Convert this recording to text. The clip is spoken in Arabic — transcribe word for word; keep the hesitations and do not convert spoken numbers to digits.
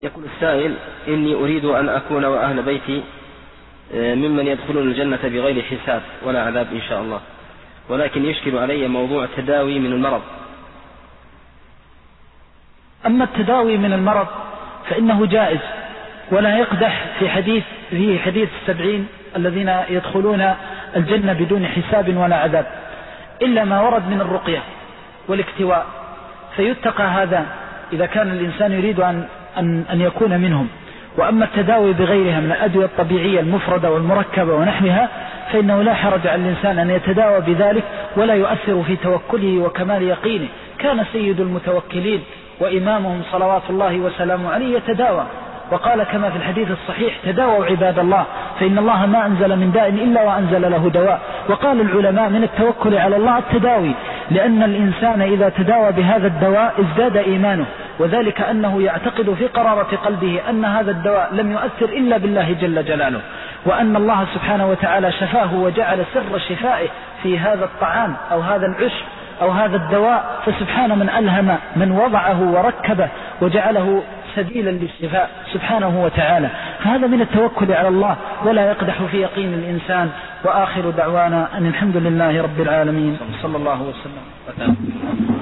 يقول السائل: إني أريد أن أكون وأهل بيتي ممن يدخلون الجنة بغير حساب ولا عذاب إن شاء الله، ولكن يشكل علي موضوع التداوي من المرض. أما التداوي من المرض فإنه جائز، ولا يقدح في حديث فيه حديث السبعين الذين يدخلون الجنة بدون حساب ولا عذاب، إلا ما ورد من الرقية والاكتواء، فيتقى هذا إذا كان الإنسان يريد أن, أن, أن يكون منهم. وأما التداوي بغيرها من الأدوية الطبيعية المفردة والمركبة ونحوها فإنه لا حرج على الإنسان أن يتداوى بذلك ولا يؤثر في توكله وكمال يقينه. كان سيد المتوكلين وإمامهم صلوات الله وسلامه عليه يتداوى، وقال كما في الحديث الصحيح: تداووا عباد الله فإن الله ما أنزل من داء إلا وأنزل له دواء. وقال العلماء: من التوكل على الله التداوي، لأن الإنسان إذا تداوى بهذا الدواء ازداد إيمانه، وذلك أنه يعتقد في قرارة قلبه أن هذا الدواء لم يؤثر إلا بالله جل جلاله، وأن الله سبحانه وتعالى شفاه وجعل سر شفائه في هذا الطعام أو هذا العشب أو هذا الدواء. فسبحان من ألهم من وضعه وركبه وجعله سبيلا للشفاء سبحانه وتعالى. فهذا من التوكل على الله ولا يقدح في يقين الإنسان. وآخر دعوانا أن الحمد لله رب العالمين، صلى الله وسلم.